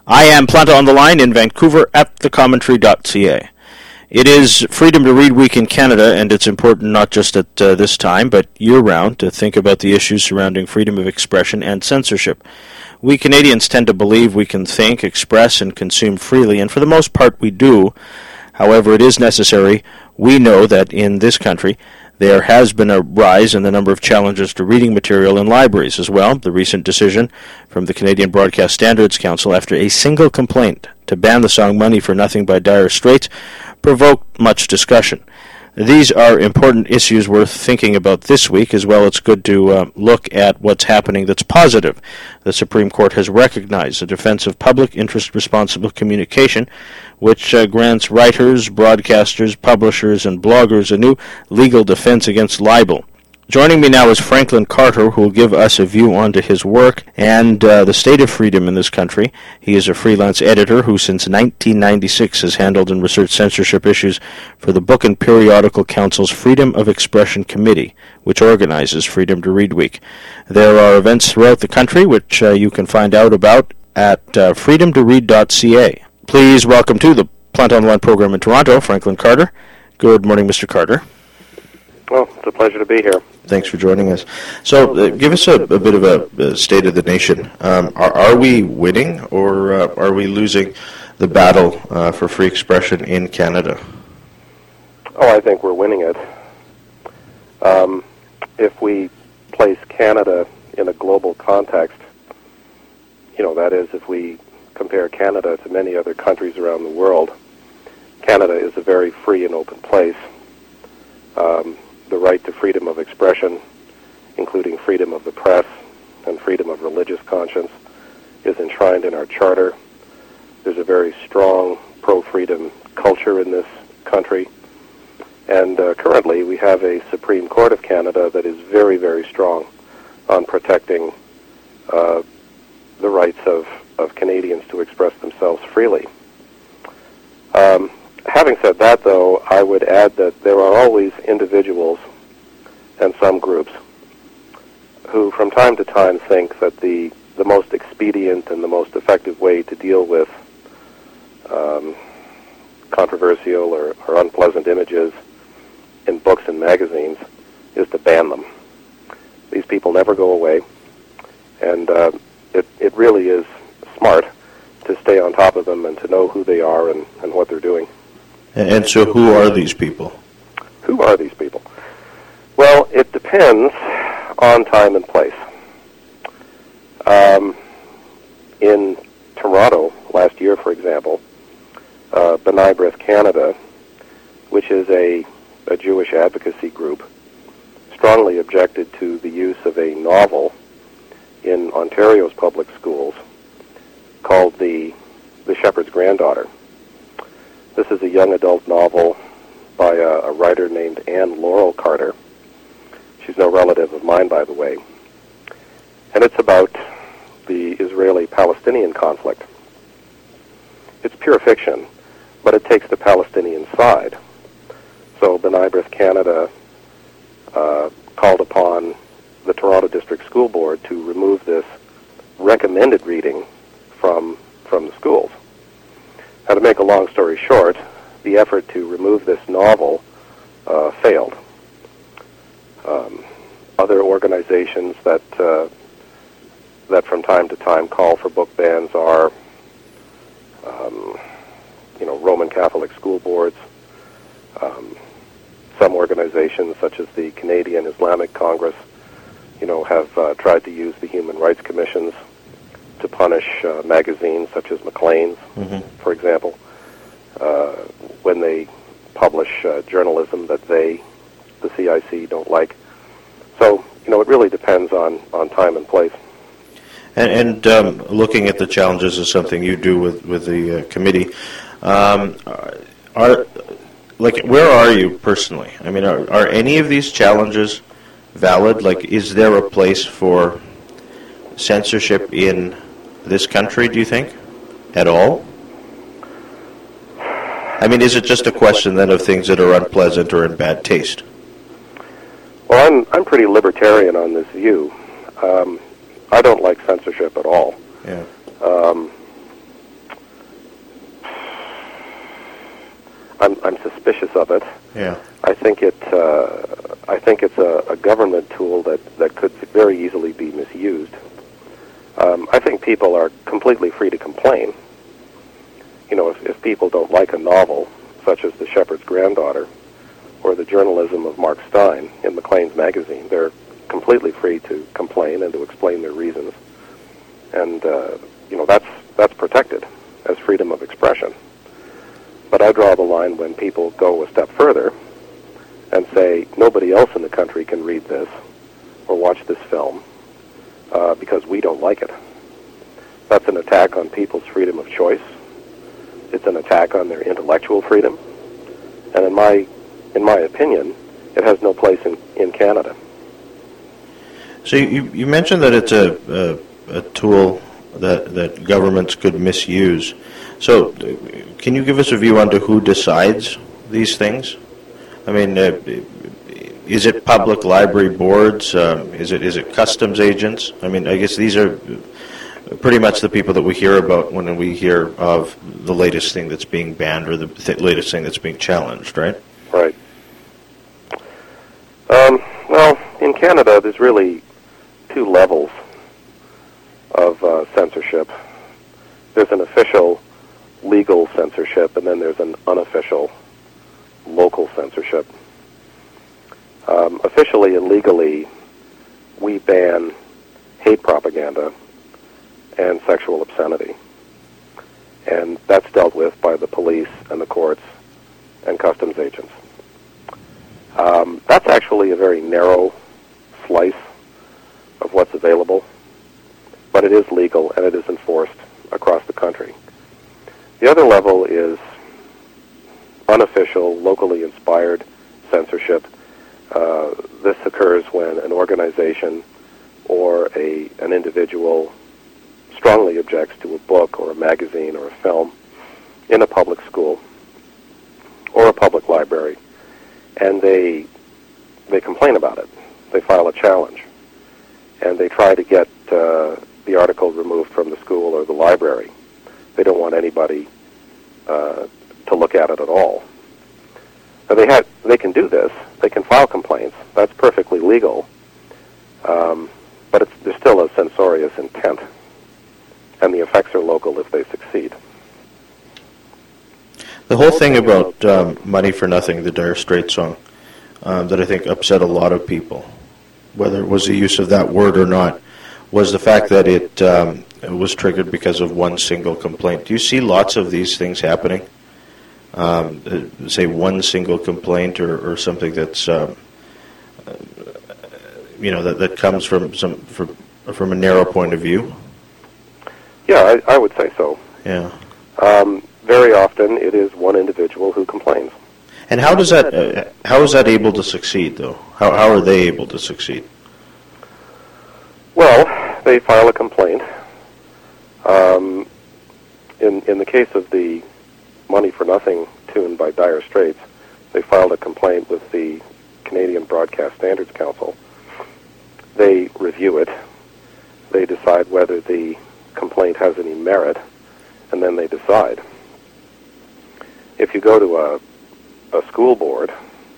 I am Planta on the line in Vancouver at thecommentary.ca. It is Freedom to Read Week in Canada, and it's important not just at this time, but year-round, to think about the issues surrounding freedom of expression and censorship. We Canadians tend to believe we can think, express, and consume freely, and for the most part we do. However, it is necessary. We know that in this country there has been a rise in the number of challenges to reading material in libraries as well. The recent decision from the Canadian Broadcast Standards Council after a single complaint to ban the song Money for Nothing by Dire Straits provoked much discussion. These are important issues worth thinking about this week. As well, it's good to look at what's happening that's positive. The Supreme Court has recognized the defense of public interest responsible communication, which grants writers, broadcasters, publishers, and bloggers a new legal defense against libel. Joining me now is Franklin Carter, who will give us a view onto his work and the state of freedom in this country. He is a freelance editor who since 1996 has handled and researched censorship issues for the Book and Periodical Council's Freedom of Expression Committee, which organizes Freedom to Read Week. There are events throughout the country which you can find out about at freedomtoread.ca. Please welcome to the Planta on the Line program in Toronto, Franklin Carter. Good morning, Mr. Carter. Well, it's a pleasure to be here. Thanks for joining us. So, give us a bit of a state of the nation. Are we winning, or are we losing the battle for free expression in Canada? Oh, I think we're winning it. If we place Canada in a global context, that is, if we compare Canada to many other countries around the world, Canada is a very free and open place. The right to freedom of expression, including freedom of the press and freedom of religious conscience, is enshrined in our charter. There's a very strong pro-freedom culture in this country. And currently we have a Supreme Court of Canada that is very, very strong on protecting the rights of Canadians to express themselves freely. Having said that, though, I would add that there are always individuals and some groups who from time to time think that the most expedient and the most effective way to deal with controversial or unpleasant images in books and magazines is to ban them. These people never go away, and it really is smart to stay on top of them and to know who they are and what they're doing. And so who are these people? Who are these people? Well, it depends on time and place. In Toronto last year, for example, B'nai B'rith Canada, which is a Jewish advocacy group, strongly objected to the use of a novel in Ontario's public schools called The Shepherd's Granddaughter. This is a young adult novel by a writer named Anne Laurel Carter. She's no relative of mine, by the way. And it's about the Israeli-Palestinian conflict. It's pure fiction, but it takes the Palestinian side. So B'nai B'rith Canada called upon the Toronto District School Board to remove this recommended reading from the schools. Now, to make a long story short, the effort to remove this novel failed. Other organizations that from time to time call for book bans are, Roman Catholic school boards. Some organizations, such as the Canadian Islamic Congress, have tried to use the human rights commissions to punish magazines such as Maclean's, for example, when they publish journalism that the CIC, don't like. So, it really depends on time and place. And looking at the challenges is something you do with the committee. Where are you personally? I mean, are any of these challenges valid? Like, is there a place for censorship in this country, do you think, at all? I mean, is it just a question then of things that are unpleasant or in bad taste? Well, I'm pretty libertarian on this view. I don't like censorship at all. Yeah. I'm suspicious of it. Yeah. I think it's a government tool that could very easily be misused. I think people are completely free to complain. You know, if people don't like a novel, such as The Shepherd's Granddaughter, or the journalism of Mark Stein in Maclean's magazine, they're completely free to complain and to explain their reasons. And, you know, that's protected as freedom of expression. But I draw the line when people go a step further and say, nobody else in the country can read this or watch this film because we don't like it. That's an attack on people's freedom of choice. It's an attack on their intellectual freedom. And in my opinion, it has no place in Canada. So you mentioned that it's a tool that governments could misuse. So can you give us a view onto who decides these things? I mean, is it public library boards? Is it customs agents? I mean, I guess these are pretty much the people that we hear about when we hear of the latest thing that's being banned or the latest thing that's being challenged, right? Right. Well, in Canada, there's really two levels of censorship. There's an official legal censorship, and then there's an unofficial local censorship. Officially and legally, we ban hate propaganda and sexual obscenity. And that's dealt with by the police and the courts and customs agents. That's actually a very narrow slice of what's available, but it is legal and it is enforced across the country. The other level is unofficial, locally inspired censorship. This occurs when an organization or an individual strongly objects to a book or a magazine or a film in a public school or a public library, and they complain about it. They file a challenge, and they try to get the article removed from the school or the library. They don't want anybody to look at it at all. Now they can do this. They can file complaints. That's perfectly legal. But there's still a censorious intent, and the effects are local if they succeed. The whole thing about Money for Nothing, the Dire Straits song, that I think upset a lot of people, whether it was the use of that word or not, was the fact that it was triggered because of one single complaint. Do you see lots of these things happening? Say one single complaint or something that's that comes from a narrow point of view? Yeah, I would say so. Yeah. Very often it is one individual who complains. And how is that able to succeed, though? How are they able to succeed? Well, they file a complaint. In the case of the Money for Nothing tune by Dire Straits, they filed a complaint with the Canadian Broadcast Standards Council. They review it. They decide whether the complaint has any merit, and then they decide. If you go to a school board,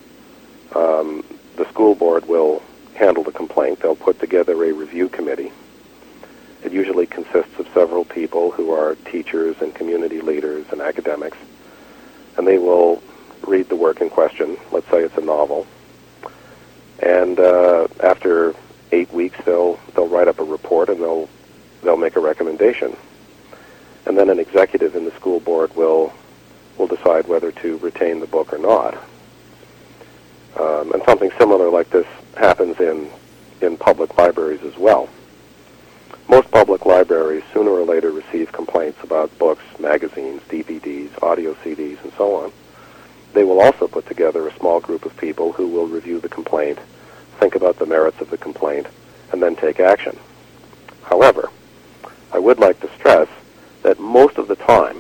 the school board will handle the complaint. They'll put together a review committee. It usually consists of several people who are teachers and community leaders and academics, and they will read the work in question. Let's say it's a novel, and after 8 weeks, they'll write up a report and they'll make a recommendation, and then an executive in the school board will decide whether to retain the book or not. And something similar like this happens in public libraries as well. Most public libraries sooner or later receive complaints about books, magazines, DVDs, audio CDs, and so on. They will also put together a small group of people who will review the complaint, think about the merits of the complaint, and then take action. However, I would like to stress that most of the time,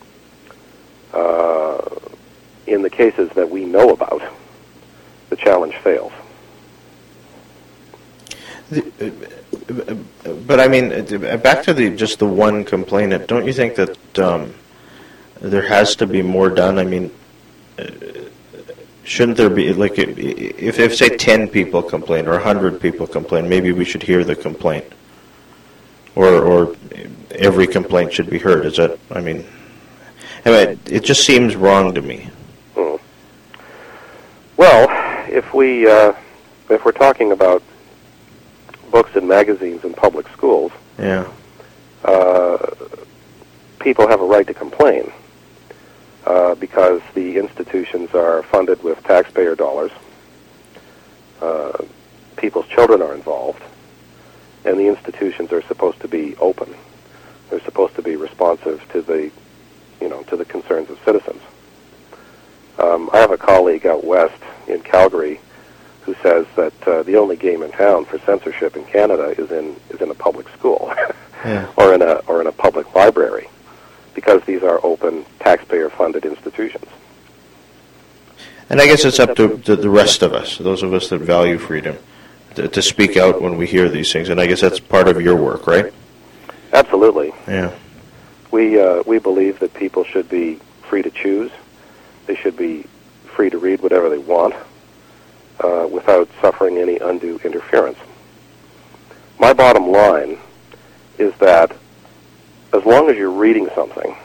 in the cases that we know about, the challenge fails. But I mean, back to just the one complainant, don't you think that there has to be more done? I mean, shouldn't there be, like, if say 10 people complain or 100 people complain, maybe we should hear the complaint, or every complaint should be heard? Is that? I mean, it just seems wrong to me. Well, if we're talking about books and magazines in public schools, yeah, people have a right to complain because the institutions are funded with taxpayer dollars. People's children are involved, and the institutions are supposed to be open. They're supposed to be responsive to the concerns of citizens. I have a colleague out west in Calgary who says that the only game in town for censorship in Canada is in a public school yeah. or in a public library, because these are open, taxpayer-funded institutions. And I guess it's up to the rest of us, those of us that value freedom, to speak out when we hear these things. And I guess that's part of your work, right? Absolutely. Yeah. We believe that people should be free to choose. They should be free to read whatever they want without suffering any undue interference. My bottom line is that as long as you're reading something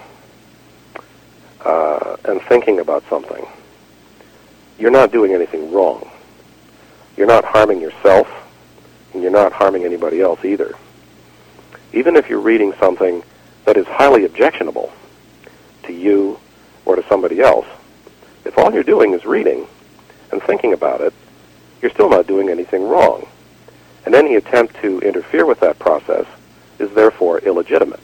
and thinking about something, you're not doing anything wrong. You're not harming yourself, and you're not harming anybody else either. Even if you're reading something that is highly objectionable to you or to somebody else, if all you're doing is reading and thinking about it, you're still not doing anything wrong. And any attempt to interfere with that process is therefore illegitimate.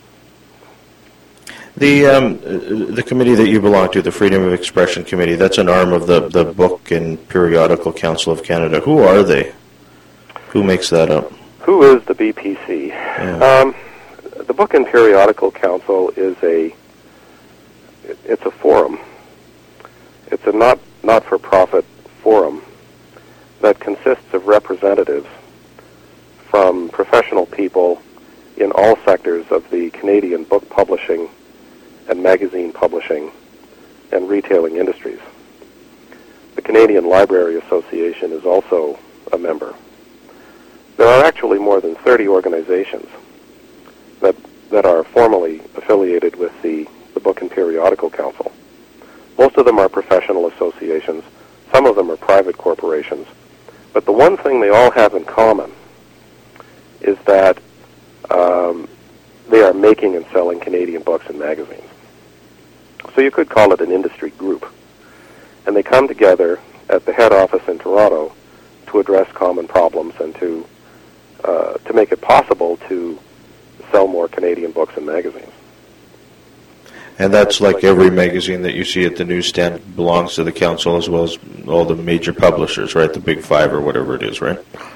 The committee that you belong to, the Freedom of Expression Committee, that's an arm of the Book and Periodical Council of Canada. Who are they? Who makes that up? Who is the BPC? Yeah. The Book and Periodical Council is it's a forum. It's a not-for-profit forum that consists of representatives from professional people in all sectors of the Canadian book publishing and magazine publishing and retailing industries. The Canadian Library Association is also a member. There are actually more than 30 organizations that are formally affiliated with the Book and Periodical Council. Most of them are professional associations. Some of them are private corporations. But the one thing they all have in common is that they are making and selling Canadian books and magazines. So you could call it an industry group. And they come together at the head office in Toronto to address common problems and to make it possible to sell more Canadian books and magazines. And that's like every magazine that you see at the newsstand belongs to the council, as well as all the major publishers, right? The Big Five or whatever it is, right?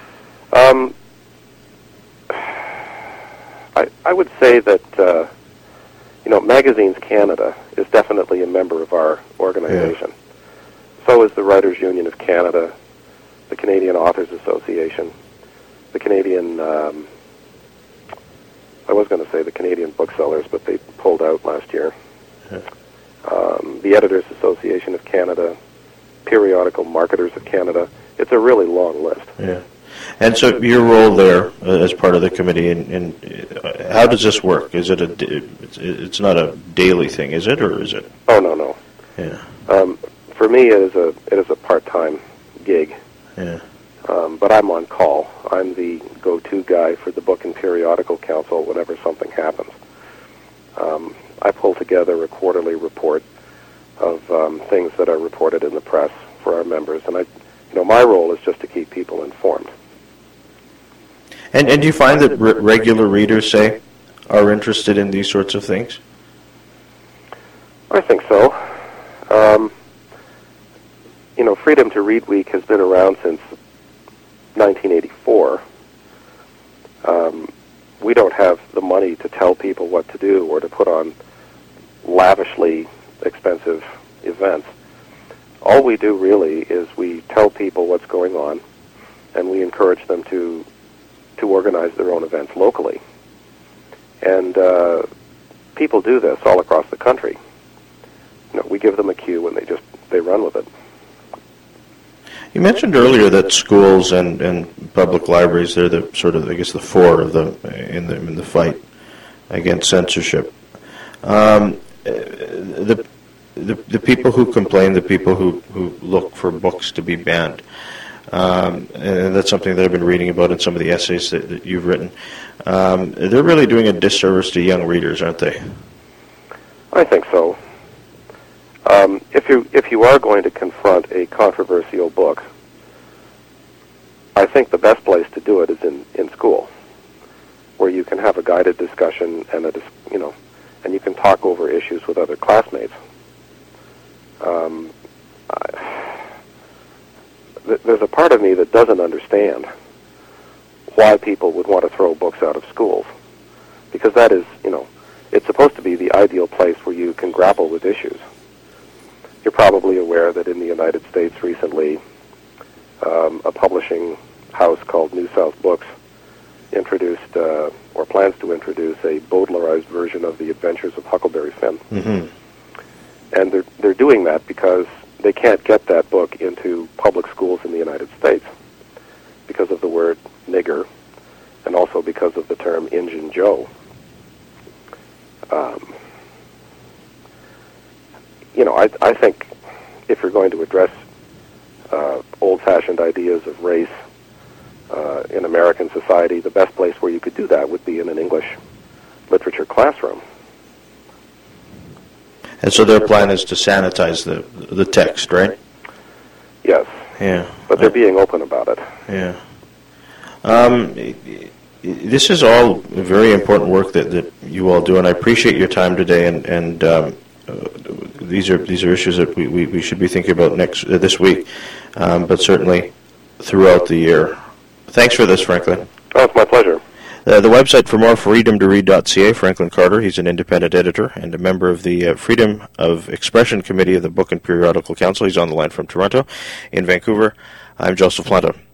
I would say that Magazines Canada is definitely a member of our organization. Yeah. So is the Writers Union of Canada, the Canadian Authors Association, the Canadian, I was going to say the Canadian Booksellers, but they pulled out last year. Yeah. The Editors Association of Canada, Periodical Marketers of Canada. It's a really long list. Yeah. And so your role there as part of the committee, and how does this work? Is it it's not a daily thing, is it, or is it? Oh, no. Yeah. For me, it is a part-time gig. Yeah. But I'm on call. I'm the go-to guy for the Book and Periodical Council whenever something happens. I pull together a quarterly report of things that are reported in the press for our members, and my role is just to keep people informed. And do you find that regular readers, say, are interested in these sorts of things? I think so. Freedom to Read Week has been around since 1984. We don't have the money to tell people what to do or to put on lavishly expensive events. All we do really is we tell people what's going on, and we encourage them to organize their own events locally. And people do this all across the country. We give them a cue, and they just they run with it. You mentioned earlier that schools and public libraries, they're the sort of, I guess, the four of in the fight against censorship. The people who complain, the people who look for books to be banned, and that's something that I've been reading about in some of the essays that you've written. They're really doing a disservice to young readers, aren't they? I think so. If you are going to confront a controversial book, I think the best place to do it is in school, where you can have a guided discussion and and you can talk over issues with other classmates. There's a part of me that doesn't understand why people would want to throw books out of schools, because that is, it's supposed to be the ideal place where you can grapple with issues. You're probably aware that in the United States recently, a publishing house called New South Books introduced, or plans to introduce, a Baudelarized version of The Adventures of Huckleberry Finn. Mm-hmm. And they're doing that because they can't get that book into public schools in the United States because of the word nigger, and also because of the term Injun Joe. I think if you're going to address old-fashioned ideas of race in American society, the best place where you could do that would be in an English literature classroom. And so their plan is to sanitize the text, right? Yes. Yeah. But they're being open about it. Yeah. This is all very important work that you all do, and I appreciate your time today. And these are issues that we should be thinking about this week, but certainly throughout the year. Thanks for this, Franklin. Oh, it's my pleasure. The website for more, freedomtoread.ca. Franklin Carter, he's an independent editor and a member of the Freedom of Expression Committee of the Book and Periodical Council. He's on the line from Toronto. In Vancouver, I'm Joseph Planta.